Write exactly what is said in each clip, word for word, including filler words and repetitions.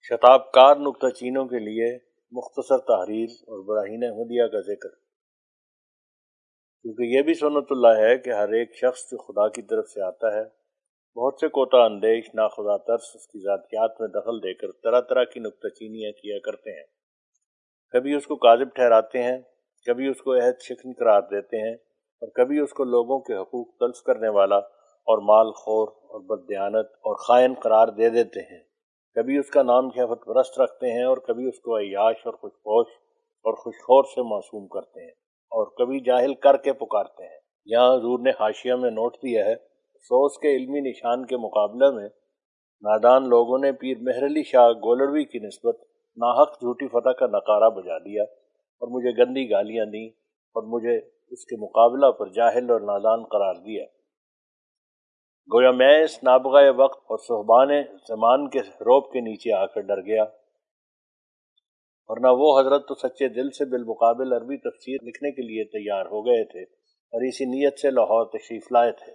شتاب کار نکتہ چینوں کے لیے مختصر تحریر اور براہین احمدیہ کا ذکر۔ کیونکہ یہ بھی سنت اللہ ہے کہ ہر ایک شخص جو خدا کی طرف سے آتا ہے بہت سے کوتا اندیش ناخدا ترس اس کی ذاتیات میں دخل دے کر طرح طرح کی نکتہ چینیاں کیا کرتے ہیں۔ کبھی اس کو کاذب ٹھہراتے ہیں، کبھی اس کو عہد شکن قرار دیتے ہیں، اور کبھی اس کو لوگوں کے حقوق تلف کرنے والا اور مال خور اور بددیانت اور خائن قرار دے دیتے ہیں۔ کبھی اس کا نام شہوت پرست رکھتے ہیں، اور کبھی اس کو عیاش اور خوش پوش اور خوشخور سے معصوم کرتے ہیں، اور کبھی جاہل کر کے پکارتے ہیں۔ یہاں حضور نے حاشیہ میں نوٹ دیا ہے، افسوس کے علمی نشان کے مقابلہ میں نادان لوگوں نے پیر مہر علی شاہ گولڑوی کی نسبت ناحق جھوٹی فتح کا نعرہ بجا دیا اور مجھے گندی گالیاں دیں اور مجھے اس کے مقابلہ پر جاہل اور نادان قرار دیا۔ گویا میں اس نابغہ وقت اور صحبان زمان کے روب کے نیچے آ کر ڈر گیا، ورنہ وہ حضرت تو سچے دل سے بالمقابل عربی تفسیر لکھنے کے لیے تیار ہو گئے تھے اور اسی نیت سے لاہور تشریف لائے تھے،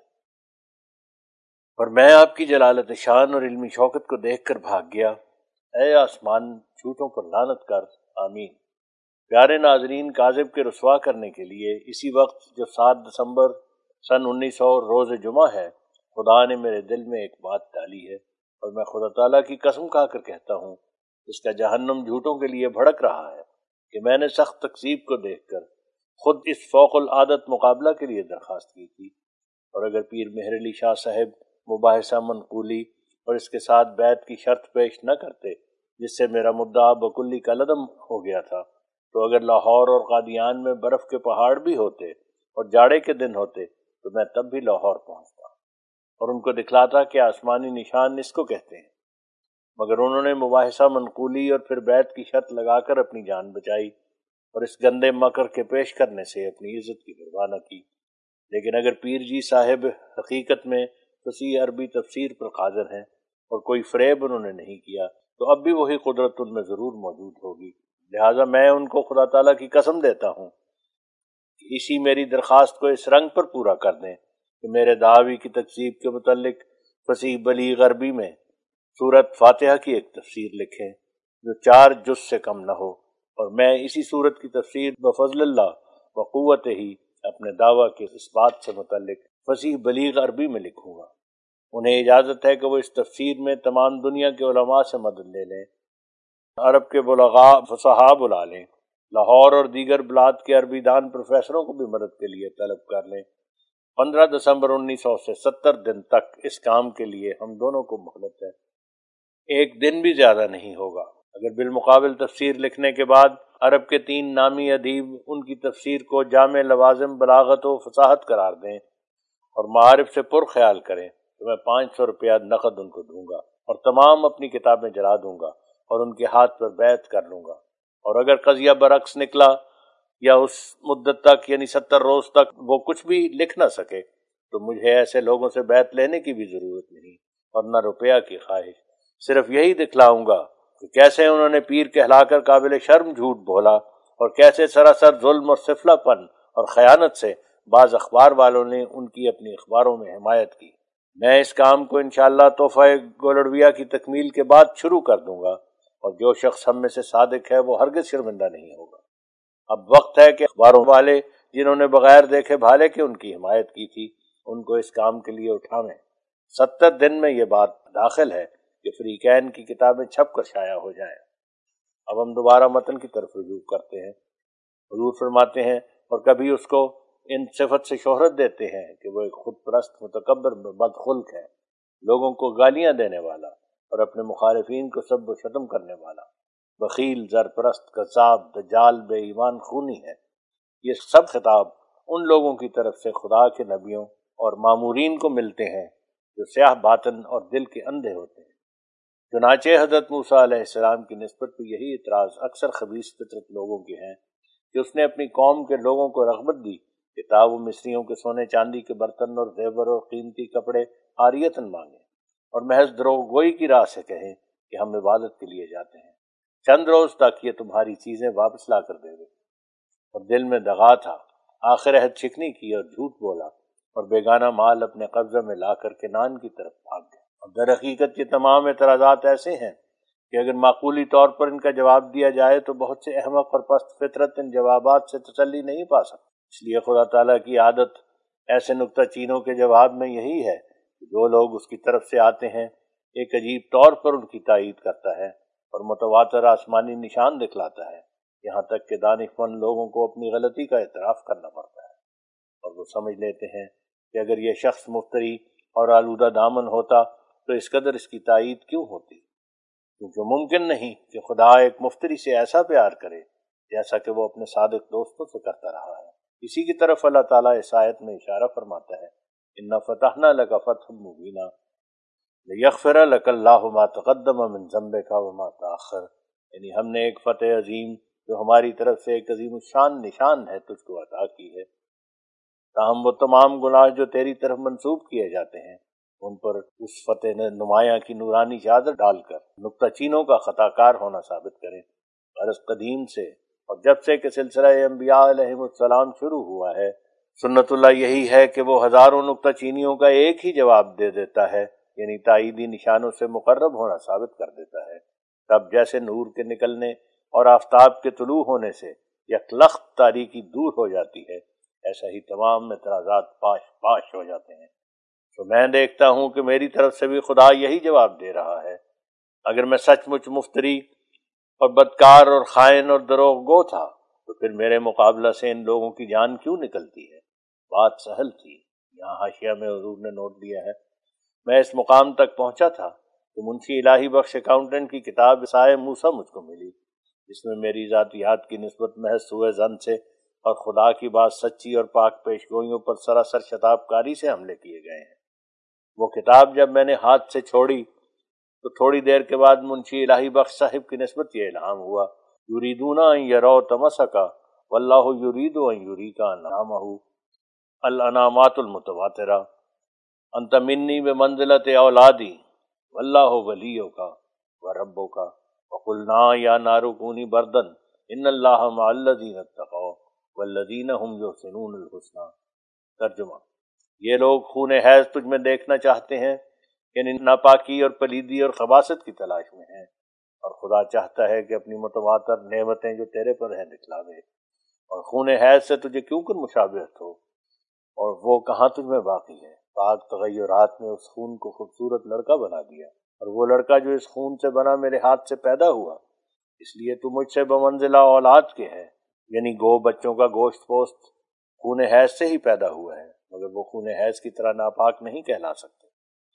اور میں آپ کی جلالت شان اور علمی شوکت کو دیکھ کر بھاگ گیا۔ اے آسمان جھوٹوں پر لعنت کر، آمین۔ پیارے ناظرین، کاذب کے رسوا کرنے کے لیے اسی وقت جو سات دسمبر سن انیس سو روز جمعہ ہے، خدا نے میرے دل میں ایک بات ڈالی ہے، اور میں خدا تعالیٰ کی قسم کھا کر کہتا ہوں اس کا جہنم جھوٹوں کے لیے بھڑک رہا ہے کہ میں نے سخت تکذیب کو دیکھ کر خود اس فوق العادت مقابلہ کے لیے درخواست کی تھی، اور اگر پیر مہر علی شاہ صاحب مباحثہ منقولی اور اس کے ساتھ بیعت کی شرط پیش نہ کرتے جس سے میرا مدعا بکلی کالعدم ہو گیا تھا، تو اگر لاہور اور قادیان میں برف کے پہاڑ بھی ہوتے اور جاڑے کے دن ہوتے تو میں تب بھی لاہور پہنچتا اور ان کو دکھلاتا کہ آسمانی نشان اس کو کہتے ہیں، مگر انہوں نے مباحثہ منقولی اور پھر بیعت کی شرط لگا کر اپنی جان بچائی اور اس گندے مکر کے پیش کرنے سے اپنی عزت کی پرواہ نہ کی۔ لیکن اگر پیر جی صاحب حقیقت میں فصیح عربی تفسیر پر قادر ہیں اور کوئی فریب انہوں نے نہیں کیا تو اب بھی وہی قدرت ان میں ضرور موجود ہوگی، لہٰذا میں ان کو خدا تعالیٰ کی قسم دیتا ہوں کہ اسی میری درخواست کو اس رنگ پر پورا کر دیں کہ میرے دعوی کی تکذیب کے متعلق فصیح بلیغ عربی میں سورت فاتحہ کی ایک تفسیر لکھیں جو چار جز سے کم نہ ہو، اور میں اسی سورت کی تفسیر بفضل اللہ و قوت ہی اپنے دعویٰ کے اس بات سے متعلق فصیح بلیغ عربی میں لکھوں گا۔ انہیں اجازت ہے کہ وہ اس تفسیر میں تمام دنیا کے علماء سے مدد لے لیں، عرب کے بلغاء فصحاء بلا لیں، لاہور اور دیگر بلاد کے عربی دان پروفیسروں کو بھی مدد کے لیے طلب کر لیں۔ پندرہ دسمبر انیس سو سے ستر دن تک اس کام کے لیے ہم دونوں کو مہلت ہے، ایک دن بھی زیادہ نہیں ہوگا۔ اگر بالمقابل تفسیر لکھنے کے بعد عرب کے تین نامی ادیب ان کی تفسیر کو جامع لوازم بلاغت و فصاحت قرار دیں اور معارف سے پر خیال کریں تو میں پانچ سو روپیہ نقد ان کو دوں گا اور تمام اپنی کتابیں جلا دوں گا اور ان کے ہاتھ پر بیعت کر لوں گا، اور اگر قضیہ برعکس نکلا یا اس مدت تک یعنی ستر روز تک وہ کچھ بھی لکھ نہ سکے تو مجھے ایسے لوگوں سے بیعت لینے کی بھی ضرورت نہیں اور نہ روپیہ کی خواہش، صرف یہی دکھلاؤں گا کہ کیسے انہوں نے پیر کہلا کر قابل شرم جھوٹ بولا اور کیسے سراسر ظلم اور سفلہ پن اور خیانت سے بعض اخبار والوں نے ان کی اپنی اخباروں میں حمایت کی۔ میں اس کام کو انشاءاللہ تحفہ گولڑویہ کی تکمیل کے بعد شروع کر دوں گا، اور جو شخص ہم میں سے صادق ہے وہ ہرگز شرمندہ نہیں ہوگا۔ اب وقت ہے کہ اخباروں والے جنہوں نے بغیر دیکھے بھالے کے ان کی حمایت کی تھی ان کو اس کام کے لیے اٹھاویں۔ ستر دن میں یہ بات داخل ہے کہ فریقین کی کتابیں چھپ کر شائع ہو جائیں۔ اب ہم دوبارہ متن کی طرف رجوع کرتے ہیں۔ حضور فرماتے ہیں، اور کبھی اس کو ان صفت سے شہرت دیتے ہیں کہ وہ ایک خود پرست متکبر بدخلق ہے، لوگوں کو گالیاں دینے والا اور اپنے مخالفین کو سب و شتم کرنے والا، بخیل، زرپرست، کذاب، دجال، بے ایمان خونی ہے۔ یہ سب خطاب ان لوگوں کی طرف سے خدا کے نبیوں اور مامورین کو ملتے ہیں جو سیاہ باطن اور دل کے اندھے ہوتے ہیں۔ چنانچہ حضرت موسیٰ علیہ السلام کی نسبت پہ یہی اعتراض اکثر خبیث فطرت لوگوں کے ہیں کہ اس نے اپنی قوم کے لوگوں کو رغبت دی کہ تا وہ مصریوں کے سونے چاندی کے برتن اور زیور اور قیمتی کپڑے عاریتاً مانگیں اور محض دروغ گوئی کی راہ سے کہیں کہ ہم عبادت کے لیے جاتے ہیں، چند روز تک یہ تمہاری چیزیں واپس لا کر دے گے، اور دل میں دغا تھا، آخر عہد شکنی کی اور جھوٹ بولا اور بیگانہ مال اپنے قبضہ میں لا کر کنعان کی طرف بھاگ گئے۔ اور در حقیقت یہ تمام اعتراضات ایسے ہیں کہ اگر معقولی طور پر ان کا جواب دیا جائے تو بہت سے احمق اور پست فطرت ان جوابات سے تسلی نہیں پا سکتے۔ اس لیے خدا تعالیٰ کی عادت ایسے نکتہ چینوں کے جواب میں یہی ہے کہ جو لوگ اس کی طرف سے آتے ہیں ایک عجیب طور پر ان کی تائید کرتا ہے اور متواتر آسمانی نشان دکھلاتا ہے، یہاں تک کہ دانشمند لوگوں کو اپنی غلطی کا اعتراف کرنا پڑتا ہے، اور وہ سمجھ لیتے ہیں کہ اگر یہ شخص مفتری اور آلودہ دامن ہوتا تو اس قدر اس کی تائید کیوں ہوتی، کیونکہ ممکن نہیں کہ خدا ایک مفتری سے ایسا پیار کرے جیسا کہ وہ اپنے صادق دوستوں سے کرتا رہا ہے۔ اسی کی طرف اللہ تعالیٰ اس آیت میں اشارہ فرماتا ہے، اِنَّا فَتَحْنَا لَكَ فَتْحًا مُبِينًا لِيَغْفِرَ لَكَ اللَّهُ مَا تَقَدَّمَ مِن ذَنبِكَ وَمَا تَأَخَّرَ، یعنی ہم نے ایک فتح عظیم جو ہماری طرف سے ایک عظیم الشان نشان ہے تجھ کو عطا کی ہے، تاہم وہ تمام گناہ جو تیری طرف منسوب کیے جاتے ہیں ان پر اس فتح نے نمایاں کی نورانی چادر ڈال کر نکتہ چینوں کا خطا کار ہونا ثابت کریں۔ غرض قدیم سے اور جب سے کہ سلسلہ انبیاء علیہم السلام شروع ہوا ہے، سنت اللہ یہی ہے کہ وہ ہزاروں نکتہ چینیوں کا ایک ہی جواب دے دیتا ہے، یعنی تائیدی نشانوں سے مقرب ہونا ثابت کر دیتا ہے۔ تب جیسے نور کے نکلنے اور آفتاب کے طلوع ہونے سے یکلخت تاریکی دور ہو جاتی ہے، ایسا ہی تمام اعتراضات پاش پاش ہو جاتے ہیں۔ تو میں دیکھتا ہوں کہ میری طرف سے بھی خدا یہی جواب دے رہا ہے، اگر میں سچ مچ مفتری اور بدکار اور خائن اور دروغ گو تھا تو پھر میرے مقابلہ سے ان لوگوں کی جان کیوں نکلتی ہے؟ بات سہل تھی۔ یہاں حاشیہ میں حضور نے نوٹ دیا ہے، میں اس مقام تک پہنچا تھا کہ منشی الہی بخش اکاؤنٹنٹ کی کتاب عصائے موسیٰ مجھ کو ملی، جس میں میری ذاتیات کی نسبت محض سوء ظن سے اور خدا کی بات سچی اور پاک پیشگوئیوں پر سراسر شتاب کاری سے حملے کیے گئے ہیں۔ وہ کتاب جب میں نے ہاتھ سے چھوڑی تو تھوڑی دیر کے بعد منشی الہی بخش صاحب کی نسبت یہ الہام ہوا، یریدون ان یروا تمسک واللہ یرید ان یریک انعامہ الانعامات المتواترہ انت منی بمنزلۃ اولادی واللہ ولیک وربک وقلنا یا نار کونی بردن ان اللہ مع الذین اتقوا والذین هم یحسنون الحسنی۔ ترجمہ: یہ لوگ خون حیض تجھ میں دیکھنا چاہتے ہیں، یعنی ناپاکی اور پلیدی اور خباثت کی تلاش میں ہیں، اور خدا چاہتا ہے کہ اپنی متواتر نعمتیں جو تیرے پر ہیں دکھلاوے، اور خون حیض سے تجھے کیوں کر مشابہت ہو، اور وہ کہاں تجھ میں باقی ہے۔ پاک تغیرات نے اس خون کو خوبصورت لڑکا بنا دیا، اور وہ لڑکا جو اس خون سے بنا میرے ہاتھ سے پیدا ہوا، اس لیے تو مجھ سے بمنزلہ اولاد کے ہے، یعنی گو بچوں کا گوشت پوست خون حیض سے ہی پیدا ہوا ہے، مگر وہ خون حیض کی طرح ناپاک نہیں کہلا سکتے۔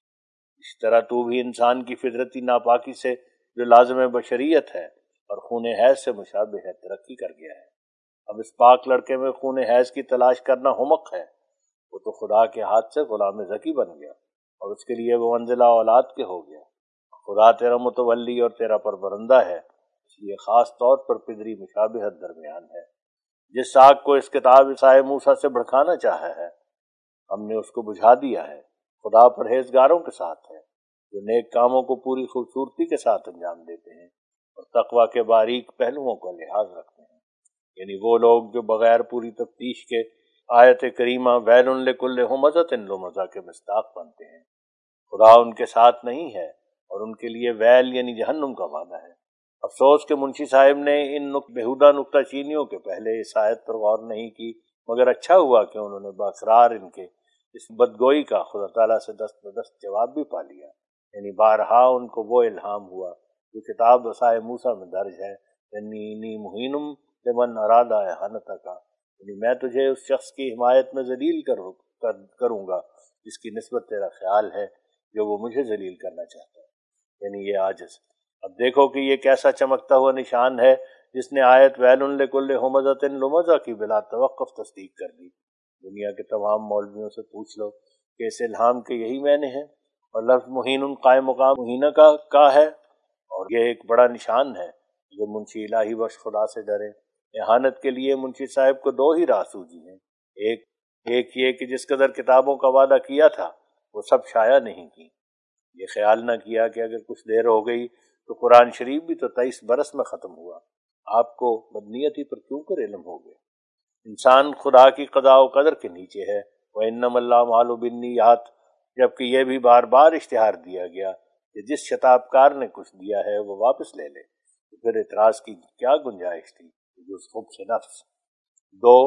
اس طرح تو بھی انسان کی فطرتی ناپاکی سے جو لازم بشریت ہے اور خون حیض سے مشابہ ہے ترقی کر گیا ہے۔ اب اس پاک لڑکے میں خون حیض کی تلاش کرنا حمق ہے، وہ تو خدا کے ہاتھ سے غلام ذکی بن گیا اور اس کے لیے وہ منزلہ اولاد کے ہو گیا۔ خدا تیرا متولی اور تیرا پرورندہ ہے، اس لیے خاص طور پر پدری مشابہت درمیان ہے۔ جس آگ کو اس کتاب عصائے موسیٰ سے بھڑکانا چاہا ہے ہم نے اس کو بجھا دیا ہے۔ خدا پرہیزگاروں کے ساتھ ہے جو نیک کاموں کو پوری خوبصورتی کے ساتھ انجام دیتے ہیں اور تقویٰ کے باریک پہلوؤں کا لحاظ رکھتے ہیں، یعنی وہ لوگ جو بغیر پوری تفتیش کے آیت کریمہ ویل لکل ہمزۃ لمزہ کے مصداق بنتے ہیں۔ خدا ان کے ساتھ نہیں ہے اور ان کے لیے ویل یعنی جہنم کا وعدہ ہے۔ افسوس کہ منشی صاحب نے ان بےہودہ نکتہ چینیوں کے پہلے اس آیت پر غور نہیں کی، مگر اچھا ہوا کہ انہوں نے باقرار ان کے اس بدگوئی کا خدا تعالیٰ سے دست بدست جواب بھی پا لیا، یعنی بارہا ان کو وہ الہام ہوا جو کتاب عصائے موسیٰ میں درج ہے، انی مہینم لمن اراد احانتک، یعنی میں تجھے اس شخص کی حمایت میں ذلیل کروں گا جس کی نسبت تیرا خیال ہے جو وہ مجھے ذلیل کرنا چاہتا ہے، یعنی یہ عاجز۔ اب دیکھو کہ یہ کیسا چمکتا ہوا نشان ہے جس نے آیت ویل لکل ہمزۃ لمزہ کی بلا توقف تصدیق کر دی۔ دنیا کے تمام مولویوں سے پوچھ لو کہ اس الہام کے یہی معنی ہیں، اور لفظ مہین قائم مقام مہینہ کا کا ہے، اور یہ ایک بڑا نشان ہے جو منشی الہی بخش خدا سے ڈرے۔ احانت کے لیے منشی صاحب کو دو ہی راہ سوجی ہیں، ایک ایک یہ کہ جس قدر کتابوں کا وعدہ کیا تھا وہ سب شائع نہیں کی، یہ خیال نہ کیا کہ اگر کچھ دیر ہو گئی تو قرآن شریف بھی تو تیئیس برس میں ختم ہوا، آپ کو بدنیتی پر کیوں کر علم ہو گیا۔ انسان خدا کی قضاء و قدر کے نیچے ہے، وَإِنَّمَا الْأَعْمَالُ بِالنِّيَّاتِ، جبکہ یہ بھی بار بار اشتہار دیا گیا کہ جس شتاب کار نے کچھ دیا ہے وہ واپس لے لے، تو پھر اعتراض کی کیا گنجائش تھی جز خبث سے نفس۔ دو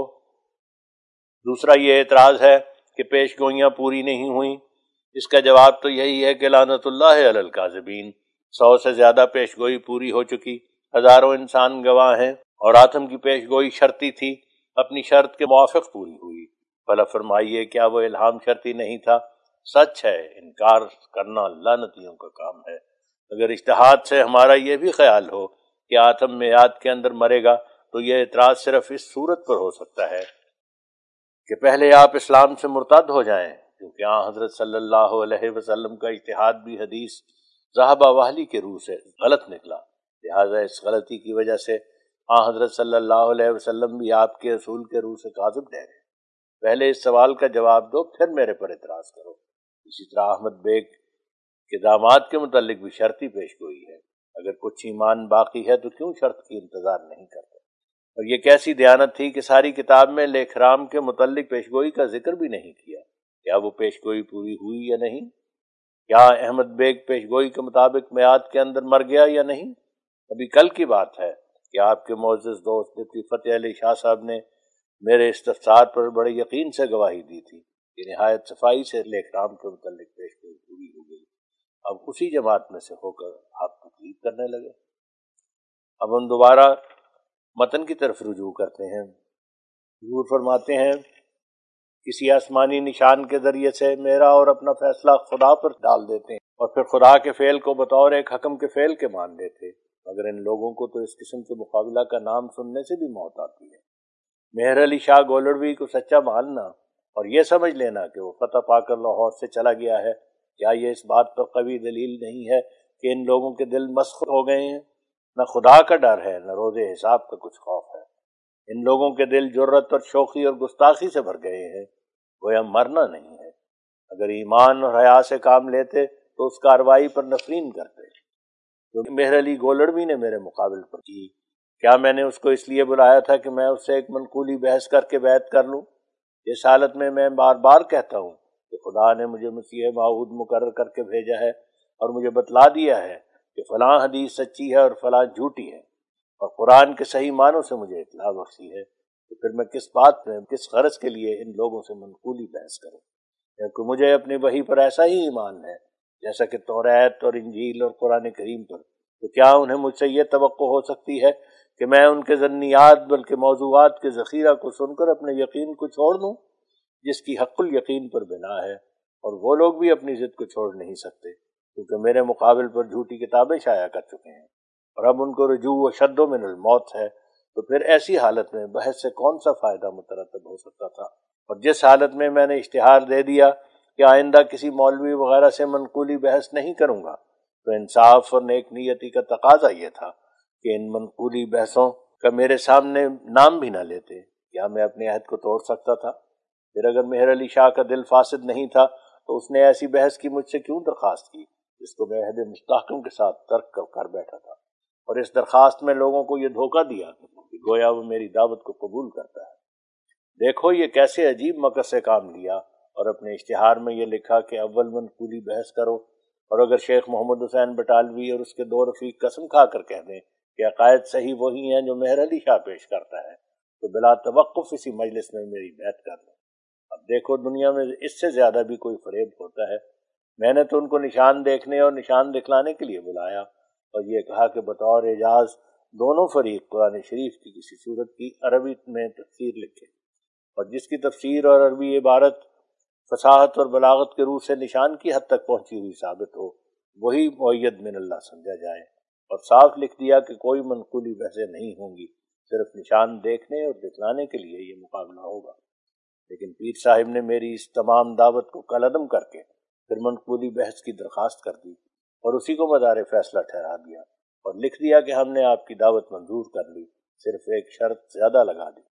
دوسرا یہ اعتراض ہے کہ پیش گوئیاں پوری نہیں ہوئیں۔ اس کا جواب تو یہی ہے کہ لعنت اللہ علی الکاذبین، سو سے زیادہ پیش گوئی پوری ہو چکی، ہزاروں انسان گواہ ہیں، اور آتم کی پیش گوئی شرطی تھی، اپنی شرط کے موافق پوری ہوئی۔ بھلا فرمائیے کیا وہ الہام شرطی نہیں تھا؟ سچ ہے، انکار کرنا لعنتیوں کا کام ہے۔ اگر اجتہاد سے ہمارا یہ بھی خیال ہو کہ آتم میعاد کے اندر مرے گا تو یہ اعتراض صرف اس صورت پر ہو سکتا ہے کہ پہلے آپ اسلام سے مرتد ہو جائیں، کیونکہ آن حضرت صلی اللہ علیہ وسلم کا اجتہاد بھی حدیث ذہبہ واہلی کے روح سے غلط نکلا، لہٰذا اس غلطی کی وجہ سے آن حضرت صلی اللہ علیہ وسلم بھی آپ کے اصول کے روح سے کاذب ٹھہرے۔ پہلے اس سوال کا جواب دو، پھر میرے پر اعتراض کرو۔ اسی طرح احمد بیگ کے داماد کے متعلق بھی شرطی پیش گوئی ہے، اگر کچھ ایمان باقی ہے تو کیوں شرط کی انتظار نہیں کرتے؟ اور یہ کیسی دیانت تھی کہ ساری کتاب میں لیکھرام کے متعلق پیش گوئی کا ذکر بھی نہیں کیا؟ کیا وہ پیش گوئی پوری ہوئی یا نہیں؟ کیا احمد بیگ پیش گوئی کے مطابق میعاد کے اندر مر گیا یا نہیں؟ ابھی کل کی بات ہے کہ آپ کے معزز دوست ڈپٹی فتح علی شاہ صاحب نے میرے استفسار پر بڑے یقین سے گواہی دی تھی کہ نہایت صفائی سے لیکھرام کے متعلق پیش گوئی پوری ہو گئی۔ اب اسی جماعت میں سے ہو کر آپ تقلید کرنے لگے۔ اب ہم دوبارہ متن کی طرف رجوع کرتے ہیں۔ حضور فرماتے ہیں کسی آسمانی نشان کے ذریعے سے میرا اور اپنا فیصلہ خدا پر ڈال دیتے ہیں اور پھر خدا کے فعل کو بطور ایک حکم کے فعل کے مان لیتے، مگر ان لوگوں کو تو اس قسم کے مقابلہ کا نام سننے سے بھی موت آتی ہے۔ مہر علی شاہ گولڑوی کو سچا ماننا اور یہ سمجھ لینا کہ وہ فتح پا کر لاہور سے چلا گیا ہے، کیا یہ اس بات پر قوی دلیل نہیں ہے کہ ان لوگوں کے دل مسخ ہو گئے ہیں؟ نہ خدا کا ڈر ہے، نہ روز حساب کا کچھ خوف ہے۔ ان لوگوں کے دل جرت اور شوخی اور گستاخی سے بھر گئے ہیں، گویا مرنا نہیں ہے۔ اگر ایمان اور حیا سے کام لیتے تو اس کارروائی پر نفرین کرتے جو مہر علی گولڑوی نے میرے مقابل پر کی۔ کیا میں نے اس کو اس لیے بلایا تھا کہ میں اس سے ایک منقولی بحث کر کے بیعت کر لوں؟ اس حالت میں میں بار بار کہتا ہوں کہ خدا نے مجھے مسیح موعود مقرر کر کے بھیجا ہے اور مجھے بتلا دیا ہے کہ فلاں حدیث سچی ہے اور فلاں جھوٹی ہے، اور قرآن کے صحیح معنوں سے مجھے اطلاع بخشی ہے، تو پھر میں کس بات میں کس غرض کے لیے ان لوگوں سے منقولی بحث کروں؟ کیونکہ مجھے اپنی وحی پر ایسا ہی ایمان ہے جیسا کہ توریت اور انجیل اور قرآن کریم پر، تو کیا انہیں مجھ سے یہ توقع ہو سکتی ہے کہ میں ان کے ظنیات بلکہ موضوعات کے ذخیرہ کو سن کر اپنے یقین کو چھوڑ دوں جس کی حق الیقین پر بنا ہے؟ اور وہ لوگ بھی اپنی ضد کو چھوڑ نہیں سکتے کیونکہ میرے مقابل پر جھوٹی کتابیں شائع کر چکے ہیں، اور اب ان کو رجوع و شد من الموت ہے، تو پھر ایسی حالت میں بحث سے کون سا فائدہ مترتب ہو سکتا تھا؟ اور جس حالت میں میں نے اشتہار دے دیا کہ آئندہ کسی مولوی وغیرہ سے منقولی بحث نہیں کروں گا، تو انصاف اور نیک نیتی کا تقاضا یہ تھا کہ ان منقولی بحثوں کا میرے سامنے نام بھی نہ لیتے۔ کیا میں اپنے عہد کو توڑ سکتا تھا؟ پھر اگر مہر علی شاہ کا دل فاسد نہیں تھا تو اس نے ایسی بحث کی مجھ سے کیوں درخواست کی جس کو میں عہد مستحکم کے ساتھ ترک کر بیٹھا تھا، اور اس درخواست میں لوگوں کو یہ دھوکہ دیا کہ گویا وہ میری دعوت کو قبول کرتا ہے۔ دیکھو یہ کیسے عجیب مکر سے کام لیا، اور اپنے اشتہار میں یہ لکھا کہ اول منقولی بحث کرو، اور اگر شیخ محمد حسین بٹالوی اور اس کے دو رفیق قسم کھا کر کہہ دیں کہ عقائد صحیح وہی ہیں جو مہر علی شاہ پیش کرتا ہے، تو بلا توقف اسی مجلس میں میری بیعت کر لو۔ اب دیکھو دنیا میں اس سے زیادہ بھی کوئی فریب ہوتا ہے؟ میں نے تو ان کو نشان دیکھنے اور نشان دکھلانے کے لیے بلایا اور یہ کہا کہ بطور اعجاز دونوں فریق قرآن شریف کی کسی صورت کی عربی میں تفسیر لکھے، اور جس کی تفسیر اور عربی عبارت فصاحت اور بلاغت کے روح سے نشان کی حد تک پہنچی ہوئی ثابت ہو، وہی مؤید من اللہ سمجھا جائے۔ اور صاف لکھ دیا کہ کوئی منقولی بحثیں نہیں ہوں گی، صرف نشان دیکھنے اور دکھلانے کے لیے یہ مقابلہ ہوگا۔ لیکن پیر صاحب نے میری اس تمام دعوت کو کالعدم کر کے پھر منقولی بحث کی درخواست کر دی اور اسی کو مدار فیصلہ ٹھہرا دیا، اور لکھ دیا کہ ہم نے آپ کی دعوت منظور کر لی، صرف ایک شرط زیادہ لگا دی